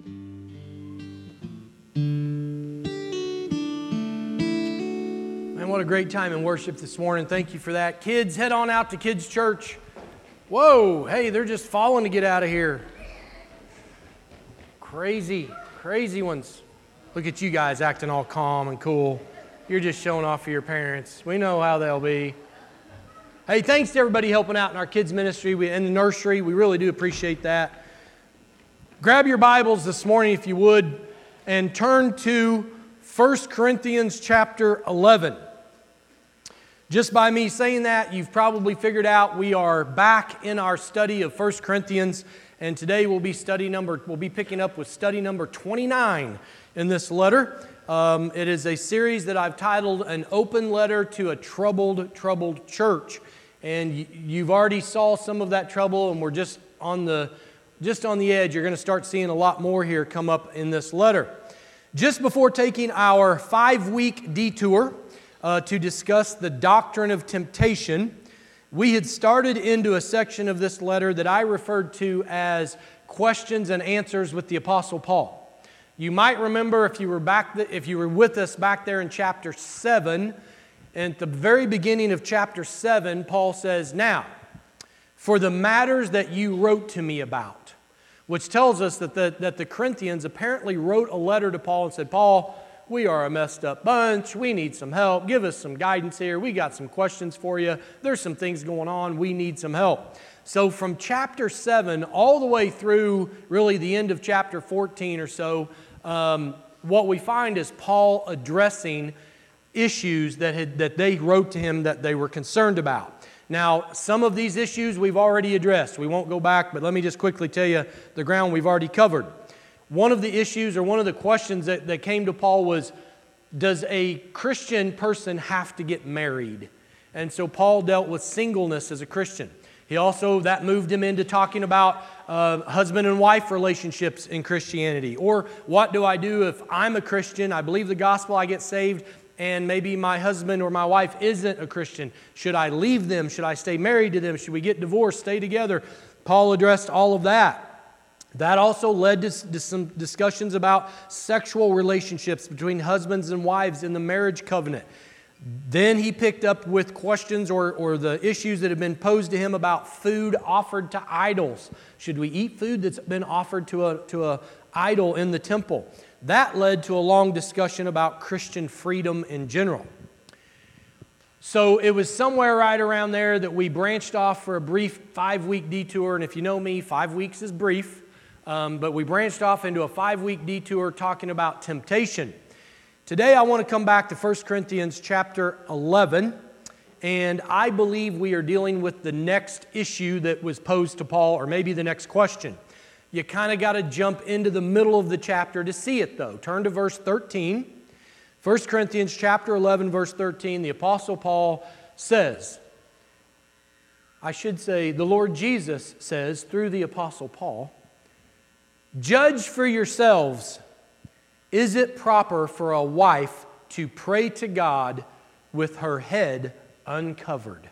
Man, what a great time in worship this morning. Thank you for that. Kids, head on out to Kids Church. Whoa, hey, they're just falling to get out of here. Crazy ones. Look at you guys acting all calm and cool. You're just showing off for your parents. We know how they'll be. Hey, thanks to everybody helping out in our kids' ministry and the nursery. We really do appreciate that. Grab your Bibles this morning, if you would, and turn to 1 Corinthians chapter 11. Just by me saying that, you've probably figured out we are back in our study of 1 Corinthians, and today we'll be picking up with study number 29 in this letter. It is a series that I've titled An Open Letter to a Troubled Church. And you've already saw some of that trouble, and we're just on the edge. You're going to start seeing a lot more here come up in this letter. Just before taking our 5-week detour to discuss the doctrine of temptation, we had started into a section of this letter that I referred to as questions and answers with the Apostle Paul. You might remember if you were with us back there in chapter 7, and at the very beginning of chapter 7, Paul says, "Now, for the matters that you wrote to me about," which tells us that the Corinthians apparently wrote a letter to Paul and said, "Paul, we are a messed up bunch. We need some help. Give us some guidance here. We got some questions for you. There's some things going on. We need some help." So from chapter 7 all the way through really the end of chapter 14 or so, what we find is Paul addressing issues that they wrote to him that they were concerned about. Now, some of these issues we've already addressed. We won't go back, but let me just quickly tell you the ground we've already covered. One of the issues or one of the questions that came to Paul was, does a Christian person have to get married? And so Paul dealt with singleness as a Christian. That moved him into talking about husband and wife relationships in Christianity. Or what do I do if I'm a Christian, I believe the gospel, I get saved, and maybe my husband or my wife isn't a Christian? Should I leave them? Should I stay married to them? Should we get divorced, stay together? Paul addressed all of that. That also led to some discussions about sexual relationships between husbands and wives in the marriage covenant. Then he picked up with questions or the issues that have been posed to him about food offered to idols. Should we eat food that's been offered to a idol in the temple? That led to a long discussion about Christian freedom in general. So it was somewhere right around there that we branched off for a brief 5-week detour. And if you know me, 5 weeks is brief. But we branched off into a 5-week detour talking about temptation. Today I want to come back to 1 Corinthians chapter 11, and I believe we are dealing with the next issue that was posed to Paul, or maybe the next question. You kind of got to jump into the middle of the chapter to see it, though. Turn to verse 13. 1 Corinthians chapter 11, verse 13, the Apostle Paul says, the Lord Jesus says through the Apostle Paul, "Judge for yourselves, is it proper for a wife to pray to God with her head uncovered?"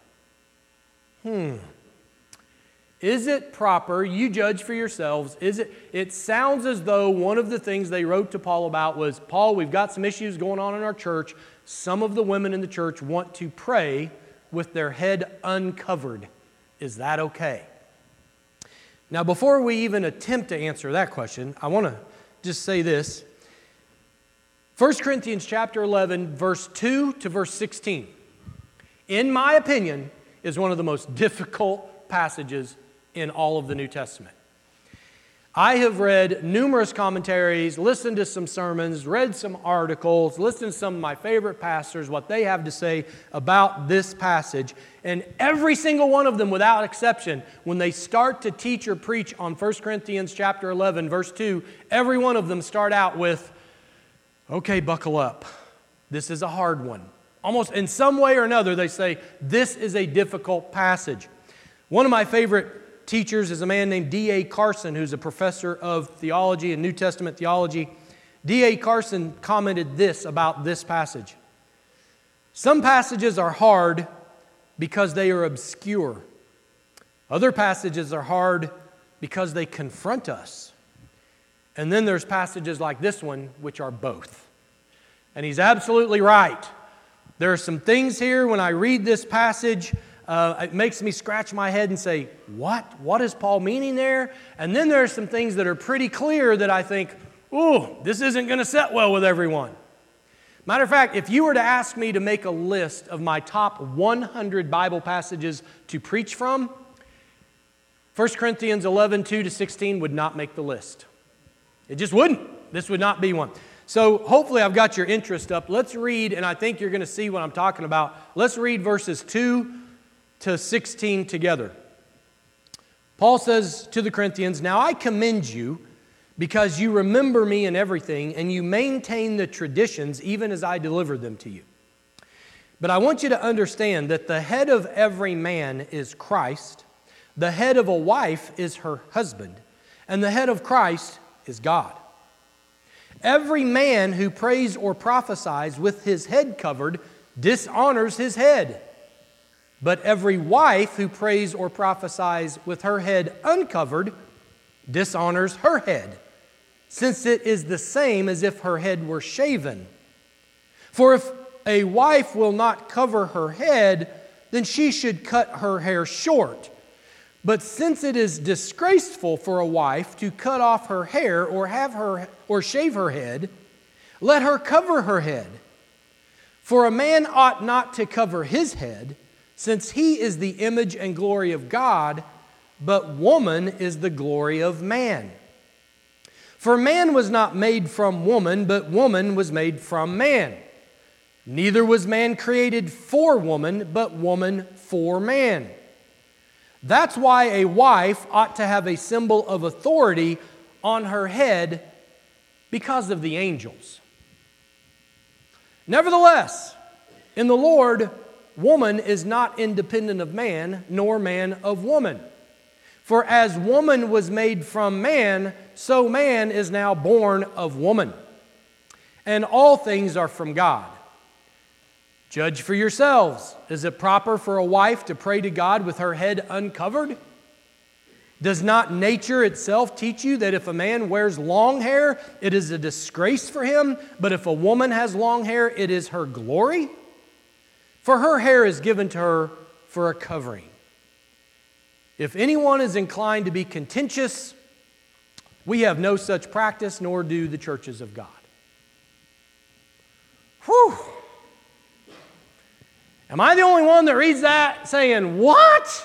Is it proper? You judge for yourselves. It sounds as though one of the things they wrote to Paul about was, Paul, we've got some issues going on in our church. Some of the women in the church want to pray with their head uncovered. Is that okay? Now, before we even attempt to answer that question, I want to just say this. 1 Corinthians chapter 11, verse 2 to verse 16, in my opinion, is one of the most difficult passages in all of the New Testament. I have read numerous commentaries, listened to some sermons, read some articles, listened to some of my favorite pastors, what they have to say about this passage. And every single one of them, without exception, when they start to teach or preach on 1 Corinthians chapter 11, verse 2, every one of them start out with, okay, buckle up. This is a hard one. Almost in some way or another, they say, this is a difficult passage. One of my favorite teachers is a man named D.A. Carson, who's a professor of theology and New Testament theology. D.A. Carson commented this about this passage. Some passages are hard because they are obscure. Other passages are hard because they confront us. And then there's passages like this one, which are both. And he's absolutely right. There are some things here when I read this passage, it makes me scratch my head and say, what? What is Paul meaning there? And then there are some things that are pretty clear that I think, ooh, this isn't going to set well with everyone. Matter of fact, if you were to ask me to make a list of my top 100 Bible passages to preach from, 1 Corinthians 11, 2-16 would not make the list. It just wouldn't. This would not be one. So hopefully I've got your interest up. Let's read, and I think you're going to see what I'm talking about. Let's read verses 2-16 together. Paul says to the Corinthians, "Now I commend you because you remember me in everything, and you maintain the traditions even as I delivered them to you. But I want you to understand that the head of every man is Christ, the head of a wife is her husband, and the head of Christ is God. Every man who prays or prophesies with his head covered dishonors his head. But every wife who prays or prophesies with her head uncovered dishonors her head, since it is the same as if her head were shaven. For if a wife will not cover her head, then she should cut her hair short. But since it is disgraceful for a wife to cut off her hair or shave her head, let her cover her head. For a man ought not to cover his head, since he is the image and glory of God, but woman is the glory of man. For man was not made from woman, but woman was made from man. Neither was man created for woman, but woman for man. That's why a wife ought to have a symbol of authority on her head because of the angels. Nevertheless, in the Lord, woman is not independent of man, nor man of woman. For as woman was made from man, so man is now born of woman. And all things are from God. Judge for yourselves. Is it proper for a wife to pray to God with her head uncovered? Does not nature itself teach you that if a man wears long hair, it is a disgrace for him, but if a woman has long hair, it is her glory? For her hair is given to her for a covering. If anyone is inclined to be contentious, we have no such practice, nor do the churches of God." Whew! Am I the only one that reads that saying, what?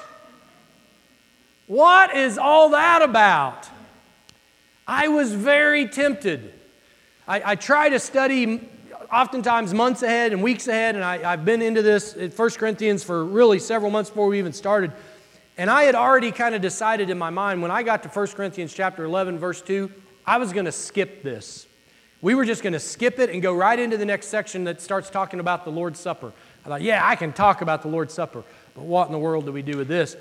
What is all that about? I was very tempted. I try to study oftentimes months ahead and weeks ahead, and I've been into this at 1 Corinthians for really several months before we even started. And I had already kind of decided in my mind, when I got to 1 Corinthians chapter 11, verse 2, I was going to skip this. We were just going to skip it and go right into the next section that starts talking about the Lord's Supper. I thought, yeah, I can talk about the Lord's Supper, but what in the world do we do with this?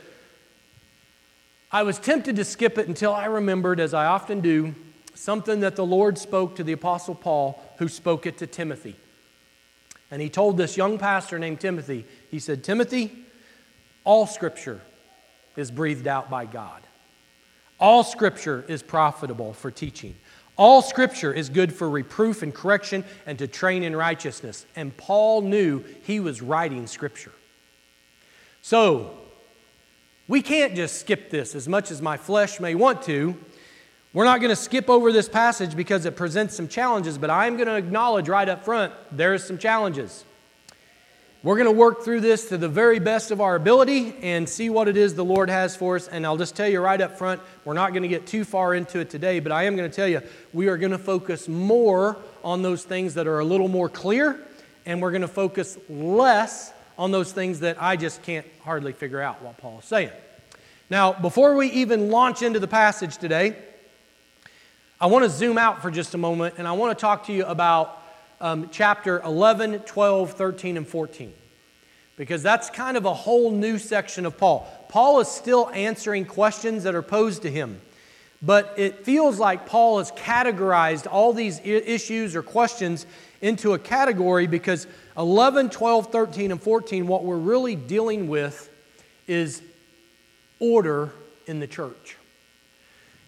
I was tempted to skip it until I remembered, as I often do, something that the Lord spoke to the Apostle Paul, who spoke it to Timothy. And he told this young pastor named Timothy, he said, "Timothy, all Scripture is breathed out by God. All Scripture is profitable for teaching. All Scripture is good for reproof and correction and to train in righteousness." And Paul knew he was writing Scripture. So, we can't just skip this as much as my flesh may want to. We're not going to skip over this passage because it presents some challenges, but I'm going to acknowledge right up front, there's some challenges. We're going to work through this to the very best of our ability and see what it is the Lord has for us. And I'll just tell you right up front, we're not going to get too far into it today, but I am going to tell you, we are going to focus more on those things that are a little more clear, and we're going to focus less on those things that I just can't hardly figure out what Paul is saying. Now, before we even launch into the passage today, I want to zoom out for just a moment, and I want to talk to you about chapter 11, 12, 13, and 14. Because that's kind of a whole new section of Paul. Paul is still answering questions that are posed to him. But it feels like Paul has categorized all these issues or questions into a category, because 11, 12, 13, and 14, what we're really dealing with is order in the church.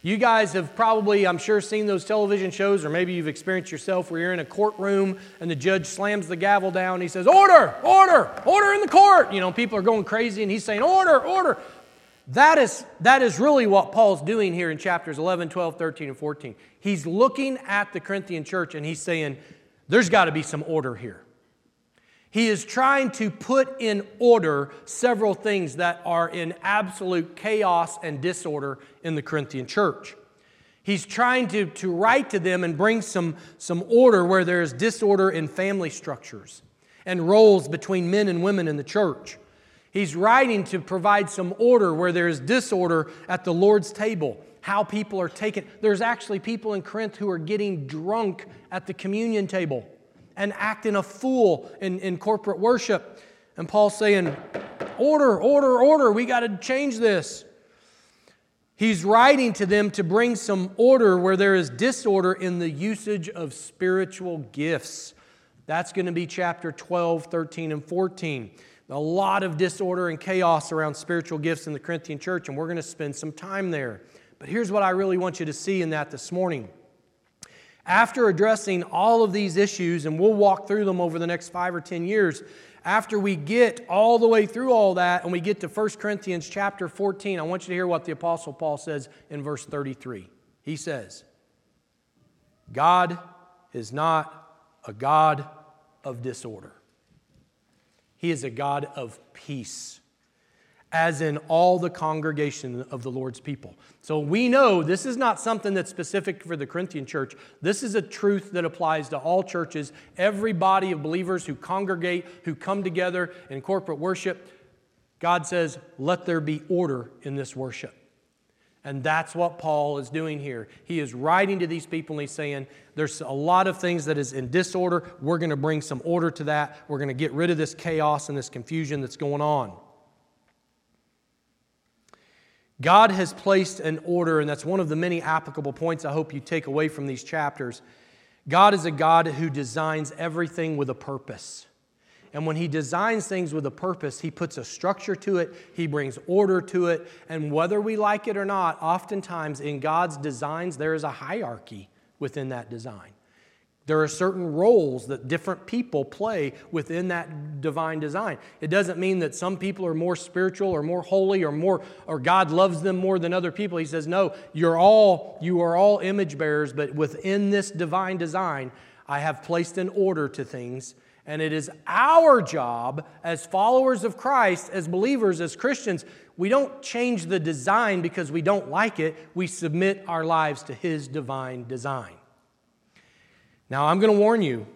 You guys have probably, I'm sure, seen those television shows, or maybe you've experienced yourself where you're in a courtroom and the judge slams the gavel down and he says, order, order, order in the court. You know, people are going crazy and he's saying, order, order. That is really what Paul's doing here in chapters 11, 12, 13, and 14. He's looking at the Corinthian church and he's saying, there's got to be some order here. He is trying to put in order several things that are in absolute chaos and disorder in the Corinthian church. He's trying to write to them and bring some order where there is disorder in family structures and roles between men and women in the church. He's writing to provide some order where there is disorder at the Lord's table, how people are taken. There's actually people in Corinth who are getting drunk at the communion table and acting a fool in corporate worship. And Paul's saying, order, order, order, we got to change this. He's writing to them to bring some order where there is disorder in the usage of spiritual gifts. That's going to be chapter 12, 13, and 14. A lot of disorder and chaos around spiritual gifts in the Corinthian church, and we're going to spend some time there. But here's what I really want you to see in that this morning. After addressing all of these issues, and we'll walk through them over the next 5 or 10 years, after we get all the way through all that and we get to 1 Corinthians chapter 14, I want you to hear what the Apostle Paul says in verse 33. He says, God is not a God of disorder. He is a God of peace, as in all the congregation of the Lord's people. So we know this is not something that's specific for the Corinthian church. This is a truth that applies to all churches, every body of believers who congregate, who come together in corporate worship. God says, let there be order in this worship. And that's what Paul is doing here. He is writing to these people and he's saying, there's a lot of things that is in disorder. We're going to bring some order to that. We're going to get rid of this chaos and this confusion that's going on. God has placed an order, and that's one of the many applicable points I hope you take away from these chapters. God is a God who designs everything with a purpose. And when He designs things with a purpose, He puts a structure to it, He brings order to it, and whether we like it or not, oftentimes in God's designs, there is a hierarchy within that design. There are certain roles that different people play within that divine design. It doesn't mean that some people are more spiritual or more holy or God loves them more than other people. He says, no, you are all image bearers, but within this divine design, I have placed an order to things. And it is our job as followers of Christ, as believers, as Christians, we don't change the design because we don't like it. We submit our lives to His divine design. Now, I'm going to warn you,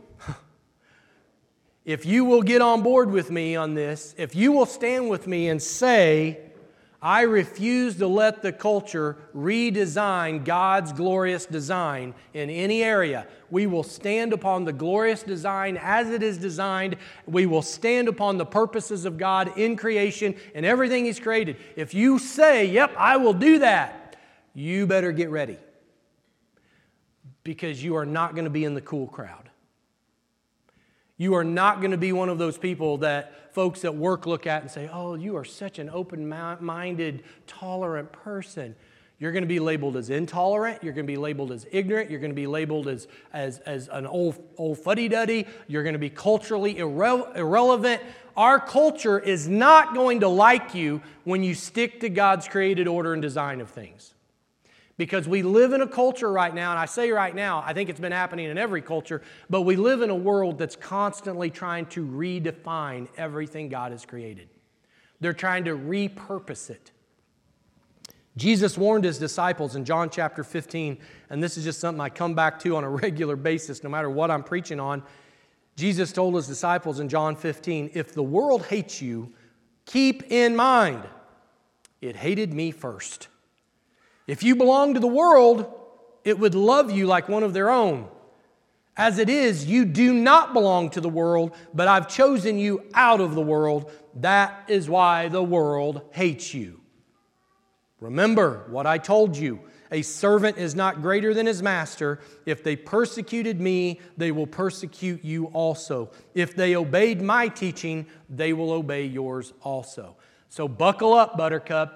if you will get on board with me on this, if you will stand with me and say, I refuse to let the culture redesign God's glorious design in any area. We will stand upon the glorious design as it is designed. We will stand upon the purposes of God in creation and everything He's created. If you say, yep, I will do that, you better get ready. Because you are not going to be in the cool crowd. You are not going to be one of those people that folks at work look at and say, oh, you are such an open-minded, tolerant person. You're going to be labeled as intolerant. You're going to be labeled as ignorant. You're going to be labeled as an old fuddy-duddy. You're going to be culturally irrelevant. Our culture is not going to like you when you stick to God's created order and design of things. Because we live in a culture right now, and I say right now, I think it's been happening in every culture, but we live in a world that's constantly trying to redefine everything God has created. They're trying to repurpose it. Jesus warned His disciples in John chapter 15, and this is just something I come back to on a regular basis no matter what I'm preaching on. Jesus told His disciples in John 15, if the world hates you, keep in mind, it hated me first. If you belong to the world, it would love you like one of their own. As it is, you do not belong to the world, but I've chosen you out of the world. That is why the world hates you. Remember what I told you. A servant is not greater than his master. If they persecuted me, they will persecute you also. If they obeyed my teaching, they will obey yours also. So buckle up, Buttercup.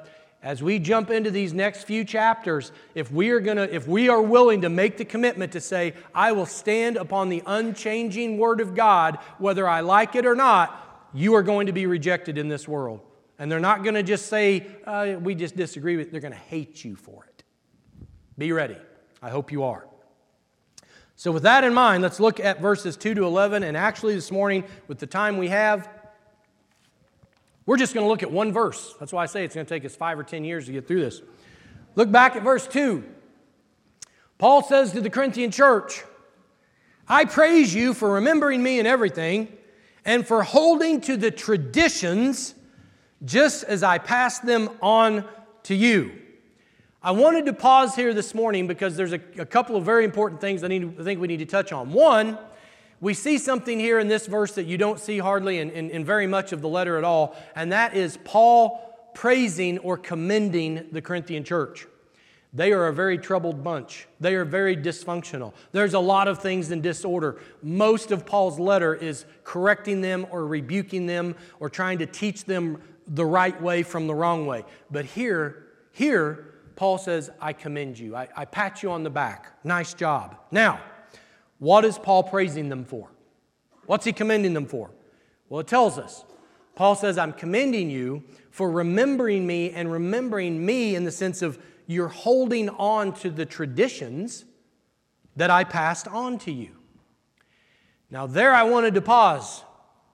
as we jump into these next few chapters, if we are willing to make the commitment to say, I will stand upon the unchanging Word of God, whether I like it or not, you are going to be rejected in this world. And they're not going to just say, we just disagree with it. They're going to hate you for it. Be ready. I hope you are. So with that in mind, let's look at verses 2 to 11. And actually this morning, with the time we have, we're just going to look at one verse. That's why I say it's going to take us 5 or 10 years to get through this. Look back at verse 2. Paul says to the Corinthian church, I praise you for remembering me in everything and for holding to the traditions just as I passed them on to you. I wanted to pause here this morning because there's a couple of very important things I think we need to touch on. One, we see something here in this verse that you don't see hardly in very much of the letter at all, and that is Paul praising or commending the Corinthian church. They are a very troubled bunch. They are very dysfunctional. There's a lot of things in disorder. Most of Paul's letter is correcting them or rebuking them or trying to teach them the right way from the wrong way. But here, Paul says, I commend you. I pat you on the back. Nice job. Now, what is Paul praising them for? What's he commending them for? Well, it tells us. Paul says, I'm commending you for remembering me, and remembering me in the sense of you're holding on to the traditions that I passed on to you. Now, there I wanted to pause.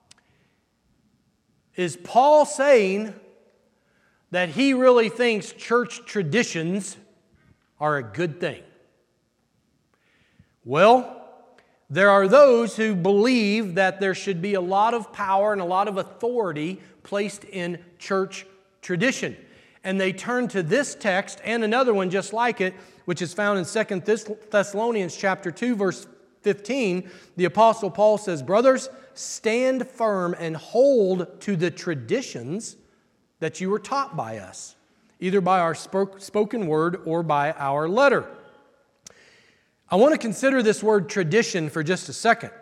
Is Paul saying that he really thinks church traditions are a good thing? Well, there are those who believe that there should be a lot of power and a lot of authority placed in church tradition. And they turn to this text and another one just like it, which is found in 2 Thessalonians chapter 2, verse 15. The Apostle Paul says, brothers, stand firm and hold to the traditions that you were taught by us, either by our spoken word or by our letter. I want to consider this word tradition for just a second.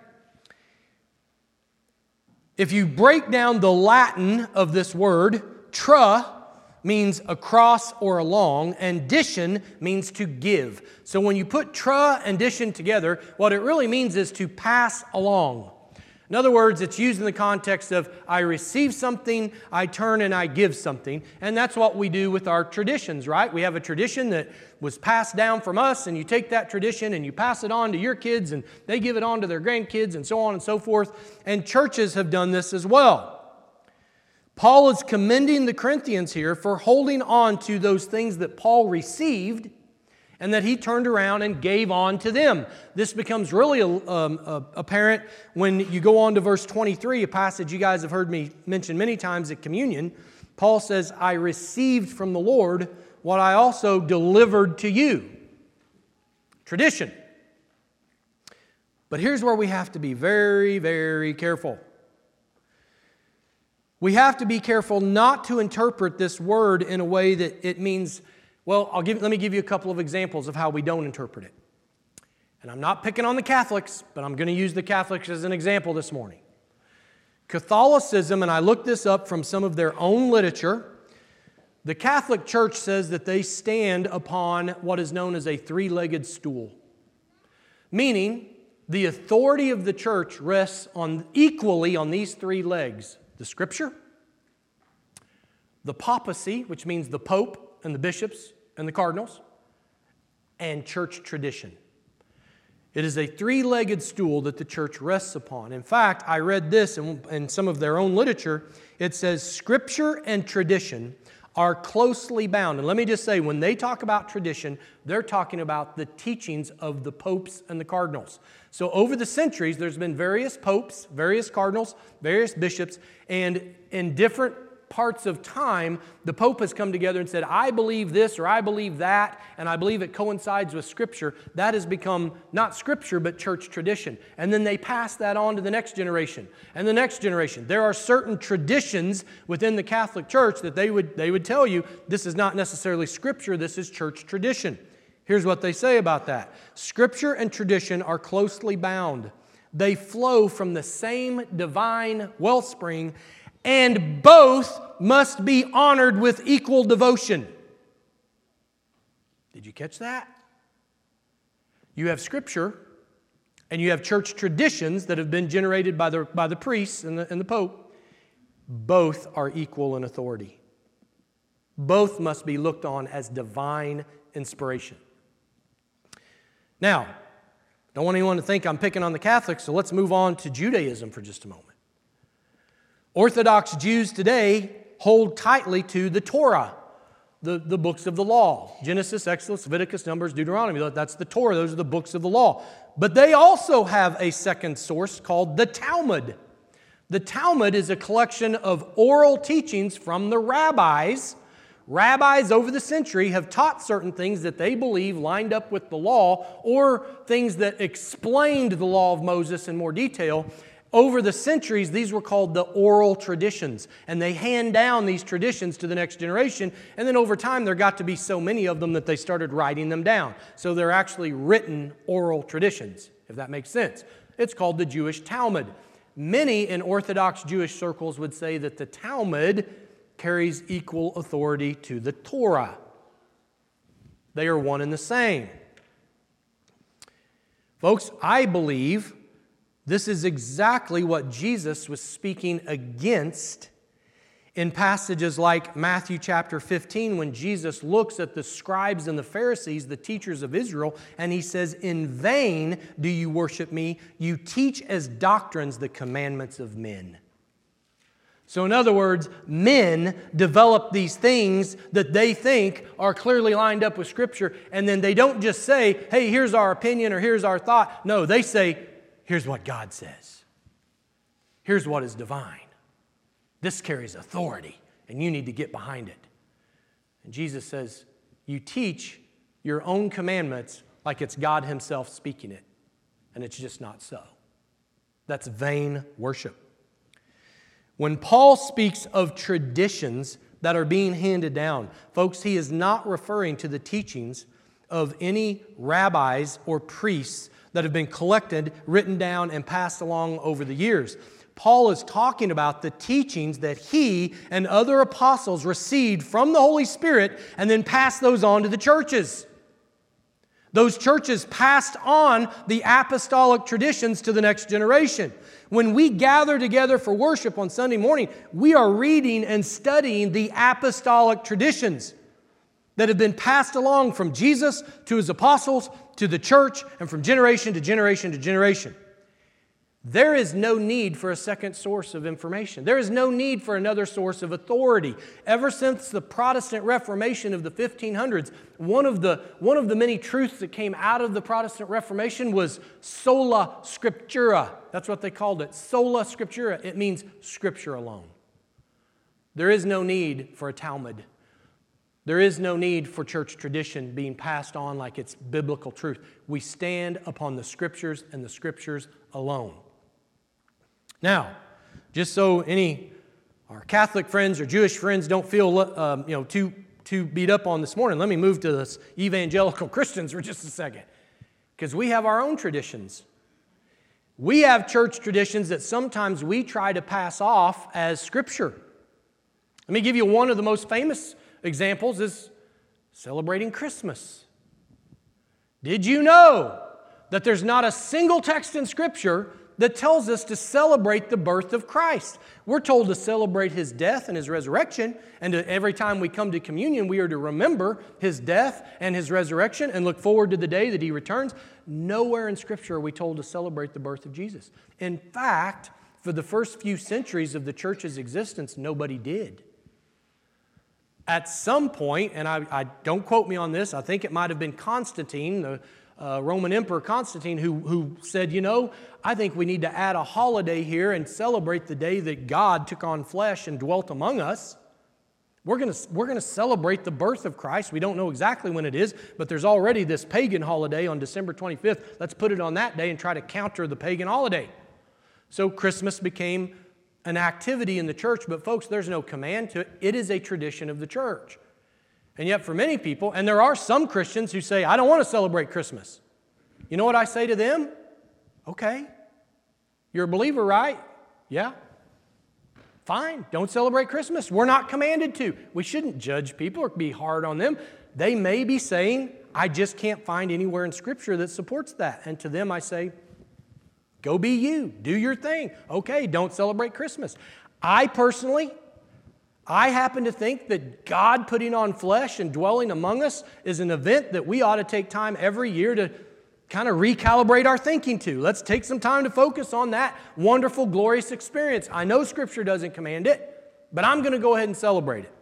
If you break down the Latin of this word, tra means across or along, and dicion means to give. So when you put tra and dicion together, what it really means is to pass along. In other words, it's used in the context of I receive something, I turn and I give something. And that's what we do with our traditions, right? We have a tradition that was passed down from us, and you take that tradition and you pass it on to your kids, and they give it on to their grandkids, and so on and so forth. And churches have done this as well. Paul is commending the Corinthians here for holding on to those things that Paul received and that he turned around and gave on to them. This becomes really apparent when you go on to verse 23, a passage you guys have heard me mention many times at communion. Paul says, I received from the Lord what I also delivered to you. Tradition. But here's where we have to be very, very careful. We have to be careful not to interpret this word in a way that it means, well, let me give you a couple of examples of how we don't interpret it. And I'm not picking on the Catholics, but I'm going to use the Catholics as an example this morning. Catholicism, and I looked this up from some of their own literature, the Catholic Church says that they stand upon what is known as a three-legged stool. Meaning, the authority of the church rests equally on these three legs. The Scripture, the papacy, which means the Pope and the bishops and the cardinals, and church tradition. It is a three-legged stool that the church rests upon. In fact, I read this in some of their own literature. It says Scripture and tradition are closely bound. And let me just say, when they talk about tradition, they're talking about the teachings of the popes and the cardinals. So over the centuries, there's been various popes, various cardinals, various bishops, and in different parts of time, the Pope has come together and said, I believe this or I believe that, and I believe it coincides with Scripture. That has become not Scripture, but church tradition. And then they pass that on to the next generation and the next generation. There are certain traditions within the Catholic Church that they would tell you, this is not necessarily Scripture, this is church tradition. Here's what they say about that. Scripture and tradition are closely bound. They flow from the same divine wellspring, and both must be honored with equal devotion. Did you catch that? You have Scripture, and you have church traditions that have been generated by the priests and the Pope. Both are equal in authority. Both must be looked on as divine inspiration. Now, don't want anyone to think I'm picking on the Catholics, so let's move on to Judaism for just a moment. Orthodox Jews today hold tightly to the Torah, the books of the law. Genesis, Exodus, Leviticus, Numbers, Deuteronomy. That's the Torah. Those are the books of the law. But they also have a second source called the Talmud. The Talmud is a collection of oral teachings from the rabbis. Rabbis over the century have taught certain things that they believe lined up with the law, or things that explained the law of Moses in more detail. Over the centuries, these were called the oral traditions, and they hand down these traditions to the next generation, and then over time there got to be so many of them that they started writing them down. So they're actually written oral traditions, if that makes sense. It's called the Jewish Talmud. Many in Orthodox Jewish circles would say that the Talmud carries equal authority to the Torah. They are one and the same. Folks, I believe this is exactly what Jesus was speaking against in passages like Matthew chapter 15, when Jesus looks at the scribes and the Pharisees, the teachers of Israel, and he says, "In vain do you worship me. You teach as doctrines the commandments of men." So in other words, men develop these things that they think are clearly lined up with Scripture, and then they don't just say, "Hey, here's our opinion," or "Here's our thought." No, they say, "Here's what God says. Here's what is divine. This carries authority, and you need to get behind it." And Jesus says, you teach your own commandments like it's God Himself speaking it, and it's just not so. That's vain worship. When Paul speaks of traditions that are being handed down, folks, he is not referring to the teachings of any rabbis or priests that have been collected, written down, and passed along over the years. Paul is talking about the teachings that he and other apostles received from the Holy Spirit and then passed those on to the churches. Those churches passed on the apostolic traditions to the next generation. When we gather together for worship on Sunday morning, we are reading and studying the apostolic traditions that have been passed along from Jesus to His apostles to the church and from generation to generation to generation. There is no need for a second source of information. There is no need for another source of authority. Ever since the Protestant Reformation of the 1500s, one of the many truths that came out of the Protestant Reformation was sola scriptura. That's what they called it, sola scriptura. It means Scripture alone. There is no need for a Talmud. There is no need for church tradition being passed on like it's biblical truth. We stand upon the Scriptures and the Scriptures alone. Now, just so our Catholic friends or Jewish friends don't feel too beat up on this morning, let me move to this evangelical Christians for just a second, because we have our own traditions. We have church traditions that sometimes we try to pass off as Scripture. Let me give you one of the most famous examples is celebrating Christmas. Did you know that there's not a single text in Scripture that tells us to celebrate the birth of Christ? We're told to celebrate His death and His resurrection, and every time we come to communion, we are to remember His death and His resurrection and look forward to the day that He returns. Nowhere in Scripture are we told to celebrate the birth of Jesus. In fact, for the first few centuries of the church's existence, nobody did. At some point, and I don't quote me on this, I think it might have been Constantine, the Roman Emperor Constantine, who said, I think we need to add a holiday here and celebrate the day that God took on flesh and dwelt among us. We're going to celebrate the birth of Christ. We don't know exactly when it is, but there's already this pagan holiday on December 25th. Let's put it on that day and try to counter the pagan holiday. So Christmas became an activity in the church, but folks, there's no command to it. It is a tradition of the church. And yet for many people, and there are some Christians who say, I don't want to celebrate Christmas. You know what I say to them? Okay. You're a believer, right? Yeah. Fine. Don't celebrate Christmas. We're not commanded to. We shouldn't judge people or be hard on them. They may be saying, I just can't find anywhere in Scripture that supports that. And to them I say, go be you. Do your thing. Okay, don't celebrate Christmas. I happen to think that God putting on flesh and dwelling among us is an event that we ought to take time every year to kind of recalibrate our thinking to. Let's take some time to focus on that wonderful, glorious experience. I know Scripture doesn't command it, but I'm going to go ahead and celebrate it.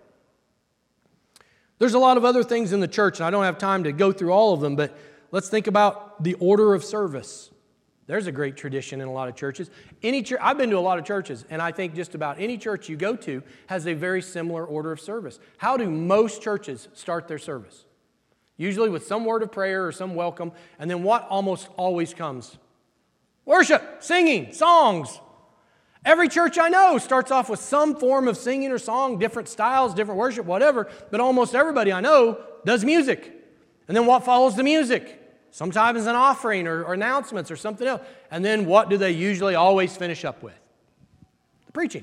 There's a lot of other things in the church, and I don't have time to go through all of them, but let's think about the order of service. There's a great tradition in a lot of churches. I've been to a lot of churches, and I think just about any church you go to has a very similar order of service. How do most churches start their service? Usually with some word of prayer or some welcome, and then what almost always comes? Worship, singing, songs. Every church I know starts off with some form of singing or song, different styles, different worship, whatever, but almost everybody I know does music. And then what follows the music? Sometimes an offering or announcements or something else. And then what do they usually always finish up with? The preaching.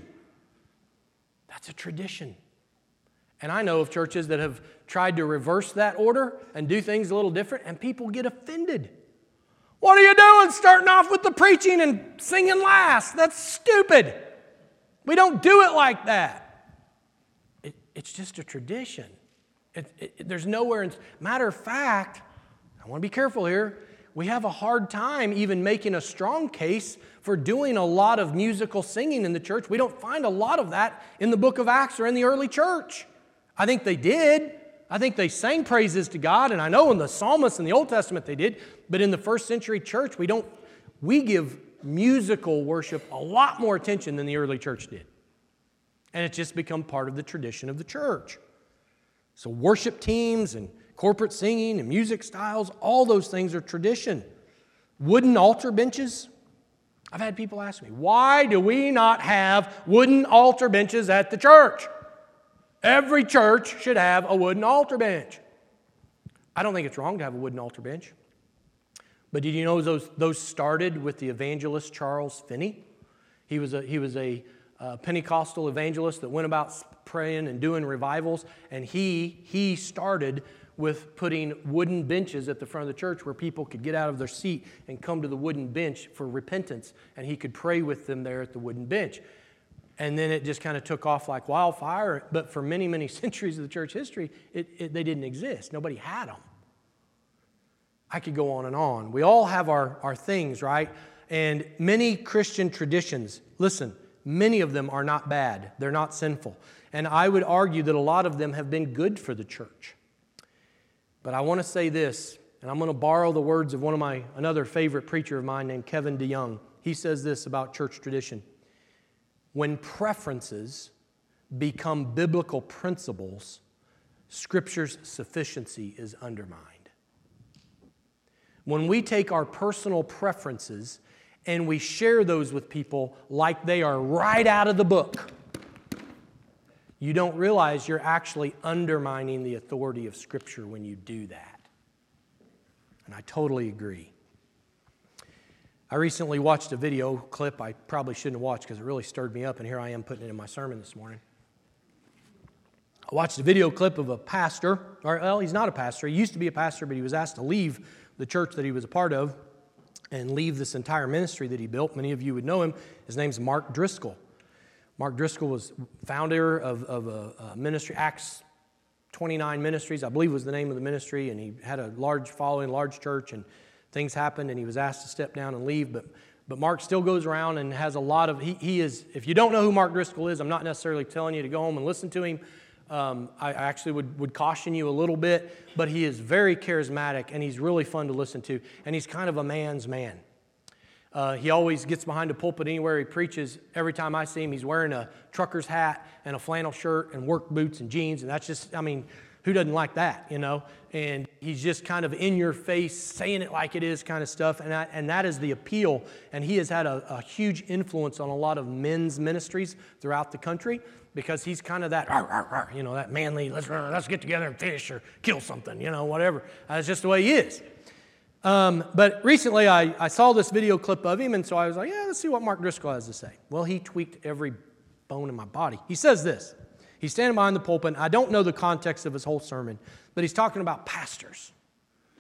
That's a tradition. And I know of churches that have tried to reverse that order and do things a little different, and people get offended. What are you doing starting off with the preaching and singing last? That's stupid. We don't do it like that. It's just a tradition. There's nowhere. Matter of fact, I want to be careful here. We have a hard time even making a strong case for doing a lot of musical singing in the church. We don't find a lot of that in the book of Acts or in the early church. I think they did. I think they sang praises to God, and I know in the psalmists in the Old Testament they did, but in the first century church, we give musical worship a lot more attention than the early church did. And it's just become part of the tradition of the church. So worship teams and corporate singing and music styles, all those things are tradition. Wooden altar benches. I've had people ask me, why do we not have wooden altar benches at the church? Every church should have a wooden altar bench. I don't think it's wrong to have a wooden altar bench. But did you know those started with the evangelist Charles Finney? He was a Pentecostal evangelist that went about praying and doing revivals, and he started with putting wooden benches at the front of the church where people could get out of their seat and come to the wooden bench for repentance, and he could pray with them there at the wooden bench. And then it just kind of took off like wildfire, but for many, many centuries of the church history, they didn't exist. Nobody had them. I could go on and on. We all have our things, right? And many Christian traditions, listen, many of them are not bad. They're not sinful. And I would argue that a lot of them have been good for the church. But I want to say this, and I'm going to borrow the words of another favorite preacher of mine named Kevin DeYoung. He says this about church tradition. When preferences become biblical principles, Scripture's sufficiency is undermined. When we take our personal preferences and we share those with people like they are right out of the book, you don't realize you're actually undermining the authority of Scripture when you do that. And I totally agree. I recently watched a video clip I probably shouldn't have watched because it really stirred me up, and here I am putting it in my sermon this morning. I watched a video clip of a pastor, he's not a pastor. He used to be a pastor, but he was asked to leave the church that he was a part of and leave this entire ministry that he built. Many of you would know him. His name's Mark Driscoll. Mark Driscoll was founder of a ministry, Acts 29 Ministries, I believe was the name of the ministry, and he had a large following, large church, and things happened, and he was asked to step down and leave, but Mark still goes around and has a lot of, he is, if you don't know who Mark Driscoll is, I'm not necessarily telling you to go home and listen to him. I actually would caution you a little bit, but he is very charismatic, and he's really fun to listen to, and he's kind of a man's man. He always gets behind a pulpit anywhere he preaches. Every time I see him, he's wearing a trucker's hat and a flannel shirt and work boots and jeans, and that's just, who doesn't like that, you know? And he's just kind of in your face, saying it like it is kind of stuff, and that is the appeal. And he has had a huge influence on a lot of men's ministries throughout the country because he's kind of that, that manly, let's get together and fish or kill something, whatever. That's just the way he is. But recently I saw this video clip of him, and so I was like, let's see what Mark Driscoll has to say. Well, he tweaked every bone in my body. He says this. He's standing behind the pulpit. I don't know the context of his whole sermon, but he's talking about pastors.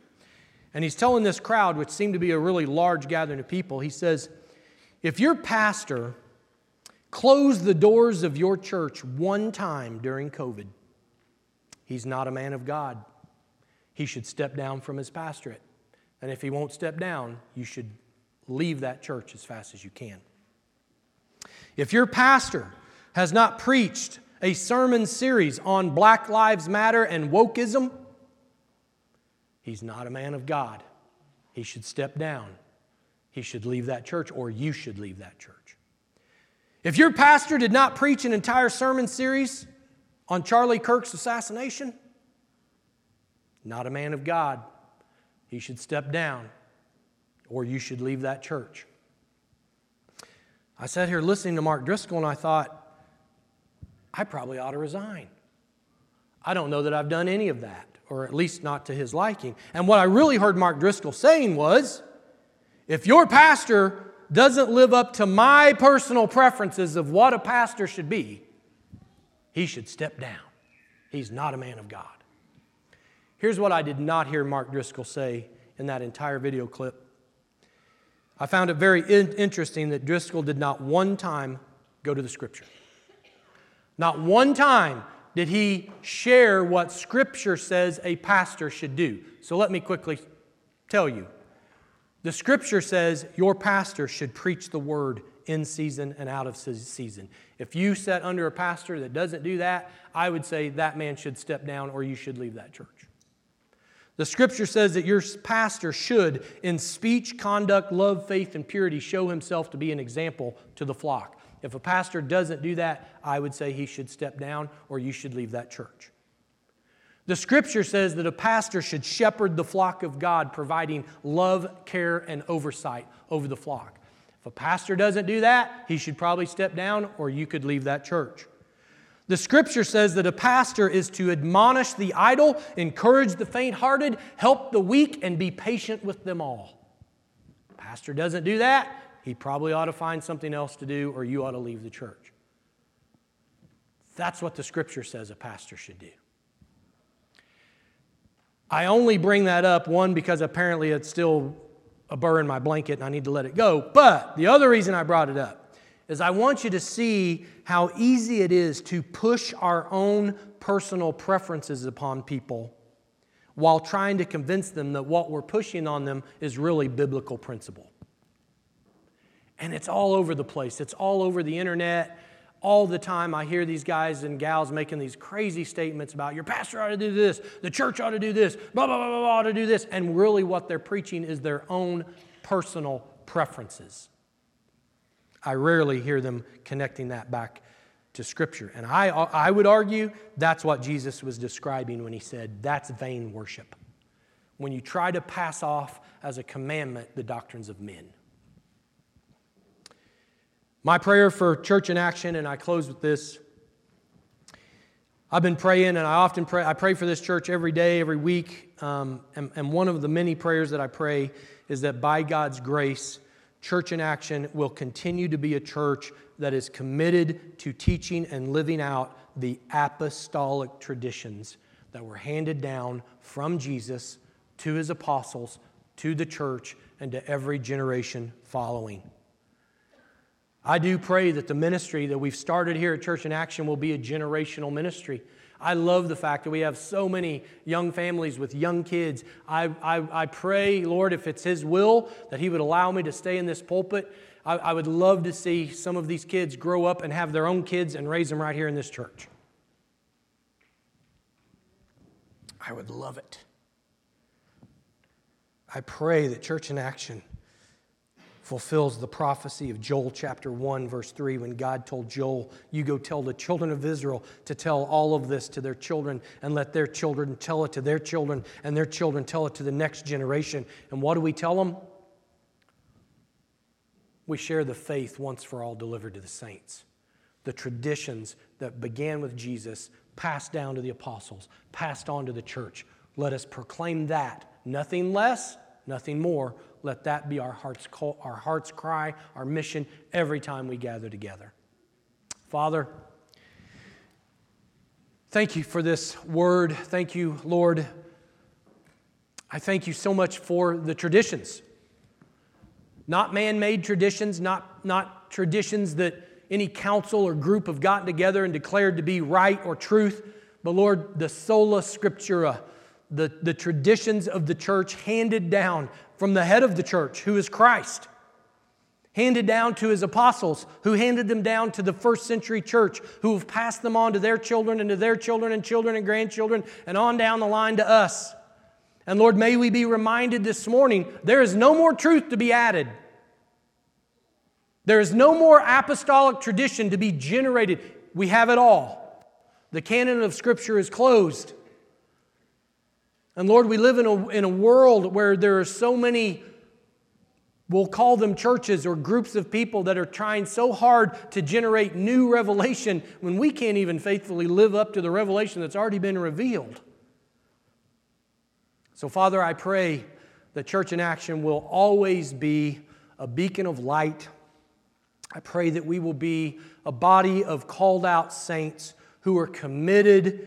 And he's telling this crowd, which seemed to be a really large gathering of people, he says, if your pastor closed the doors of your church one time during COVID, he's not a man of God. He should step down from his pastorate. And if he won't step down, you should leave that church as fast as you can. If your pastor has not preached a sermon series on Black Lives Matter and wokeism, he's not a man of God. He should step down. He should leave that church, or you should leave that church. If your pastor did not preach an entire sermon series on Charlie Kirk's assassination, not a man of God. He should step down, or you should leave that church. I sat here listening to Mark Driscoll, and I thought, I probably ought to resign. I don't know that I've done any of that, or at least not to his liking. And what I really heard Mark Driscoll saying was, if your pastor doesn't live up to my personal preferences of what a pastor should be, he should step down. He's not a man of God. Here's what I did not hear Mark Driscoll say in that entire video clip. I found it very interesting that Driscoll did not one time go to the Scripture. Not one time did he share what Scripture says a pastor should do. So let me quickly tell you. The Scripture says your pastor should preach the Word in season and out of season. If you sit under a pastor that doesn't do that, I would say that man should step down, or you should leave that church. The Scripture says that your pastor should, in speech, conduct, love, faith, and purity, show himself to be an example to the flock. If a pastor doesn't do that, I would say he should step down, or you should leave that church. The Scripture says that a pastor should shepherd the flock of God, providing love, care, and oversight over the flock. If a pastor doesn't do that, he should probably step down, or you could leave that church. The Scripture says that a pastor is to admonish the idle, encourage the faint-hearted, help the weak, and be patient with them all. If a pastor doesn't do that, he probably ought to find something else to do, or you ought to leave the church. That's what the Scripture says a pastor should do. I only bring that up, one, because apparently it's still a burr in my blanket and I need to let it go. But the other reason I brought it up is I want you to see how easy it is to push our own personal preferences upon people while trying to convince them that what we're pushing on them is really biblical principle. And it's all over the place. It's all over the internet. All the time I hear these guys and gals making these crazy statements about your pastor ought to do this, the church ought to do this, blah, blah, blah, blah, ought to do this. And really what they're preaching is their own personal preferences. I rarely hear them connecting that back to Scripture. And I would argue that's what Jesus was describing when he said that's vain worship. When you try to pass off as a commandment the doctrines of men. My prayer for Church in Action, and I close with this. I've been praying, and I often pray. I pray for this church every day, every week. And one of the many prayers that I pray is that by God's grace, Church in Action will continue to be a church that is committed to teaching and living out the apostolic traditions that were handed down from Jesus to his apostles, to the church, and to every generation following. I do pray that the ministry that we've started here at Church in Action will be a generational ministry. I love the fact that we have so many young families with young kids. I pray, Lord, if it's His will, that He would allow me to stay in this pulpit. I would love to see some of these kids grow up and have their own kids and raise them right here in this church. I would love it. I pray that Church in Action fulfills the prophecy of Joel chapter 1, verse 3, when God told Joel, you go tell the children of Israel to tell all of this to their children, and let their children tell it to their children, and their children tell it to the next generation. And what do we tell them? We share the faith once for all delivered to the saints. The traditions that began with Jesus, passed down to the apostles, passed on to the church. Let us proclaim that. Nothing less, nothing more. Let that be our heart's call, our heart's cry, our mission every time we gather together. Father, thank you for this word. Thank you, Lord. I thank you so much for the traditions. Not man-made traditions, not traditions that any council or group have gotten together and declared to be right or truth, but Lord, the sola scriptura, the traditions of the church handed down from the head of the church, who is Christ, handed down to His apostles, who handed them down to the first century church, who have passed them on to their children and to their children and children and grandchildren and on down the line to us. And Lord, may we be reminded this morning, there is no more truth to be added. There is no more apostolic tradition to be generated. We have it all. The canon of Scripture is closed. And Lord, we live in a world where there are so many, we'll call them churches or groups of people that are trying so hard to generate new revelation when we can't even faithfully live up to the revelation that's already been revealed. So, Father, I pray that Church in Action will always be a beacon of light. I pray that we will be a body of called out saints who are committed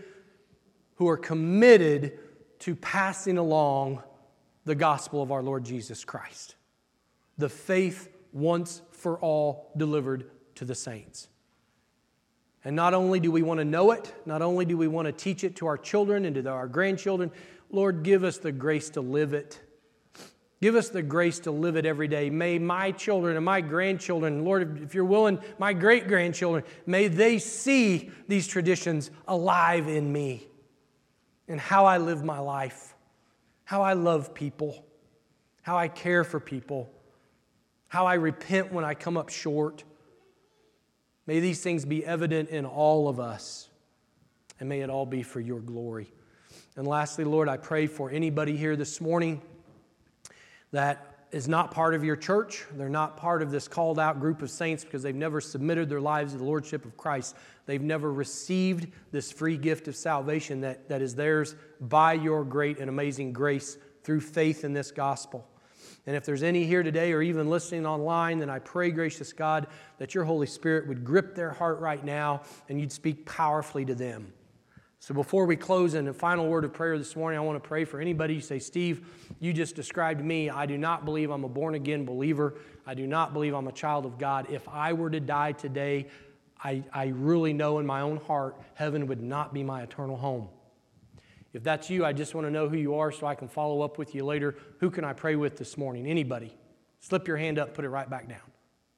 to passing along the gospel of our Lord Jesus Christ. The faith once for all delivered to the saints. And not only do we want to know it, not only do we want to teach it to our children and to our grandchildren, Lord, give us the grace to live it. Give us the grace to live it every day. May my children and my grandchildren, Lord, if you're willing, my great-grandchildren, may they see these traditions alive in me and how I live my life, how I love people, how I care for people, how I repent when I come up short. May these things be evident in all of us, and may it all be for your glory. And lastly, Lord, I pray for anybody here this morning that is not part of your church. They're not part of this called out group of saints because they've never submitted their lives to the Lordship of Christ. They've never received this free gift of salvation that is theirs by your great and amazing grace through faith in this gospel. And if there's any here today or even listening online, then I pray, gracious God, that your Holy Spirit would grip their heart right now and you'd speak powerfully to them. So before we close in a final word of prayer this morning, I want to pray for anybody who say, Steve, you just described me. I do not believe I'm a born-again believer. I do not believe I'm a child of God. If I were to die today, I really know in my own heart heaven would not be my eternal home. If that's you, I just want to know who you are so I can follow up with you later. Who can I pray with this morning? Anybody? Slip your hand up, put it right back down.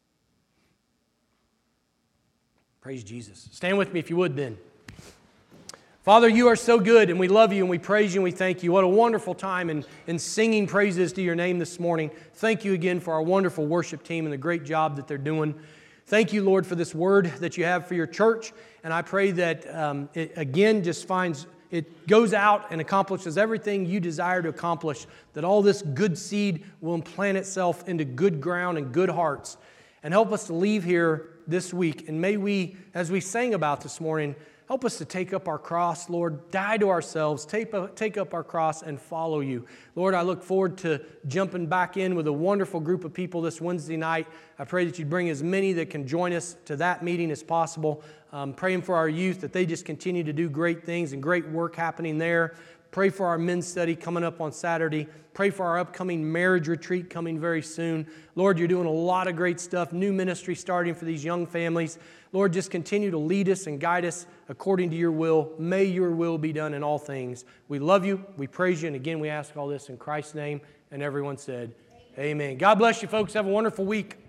Praise Jesus. Stand with me if you would then. Father, you are so good, and we love you, and we praise you, and we thank you. What a wonderful time in singing praises to your name this morning. Thank you again for our wonderful worship team and the great job that they're doing. Thank you, Lord, for this word that you have for your church, and I pray that it again just it goes out and accomplishes everything you desire to accomplish, that all this good seed will implant itself into good ground and good hearts, and help us to leave here this week. And may we, as we sang about this morning, help us to take up our cross, Lord, die to ourselves, take up our cross and follow you. Lord, I look forward to jumping back in with a wonderful group of people this Wednesday night. I pray that you'd bring as many that can join us to that meeting as possible. Praying for our youth, that they just continue to do great things and great work happening there. Pray for our men's study coming up on Saturday. Pray for our upcoming marriage retreat coming very soon. Lord, you're doing a lot of great stuff, new ministry starting for these young families. Lord, just continue to lead us and guide us according to your will. May your will be done in all things. We love you. We praise you. And again, we ask all this in Christ's name. And everyone said, Amen. God bless you, folks. Have a wonderful week.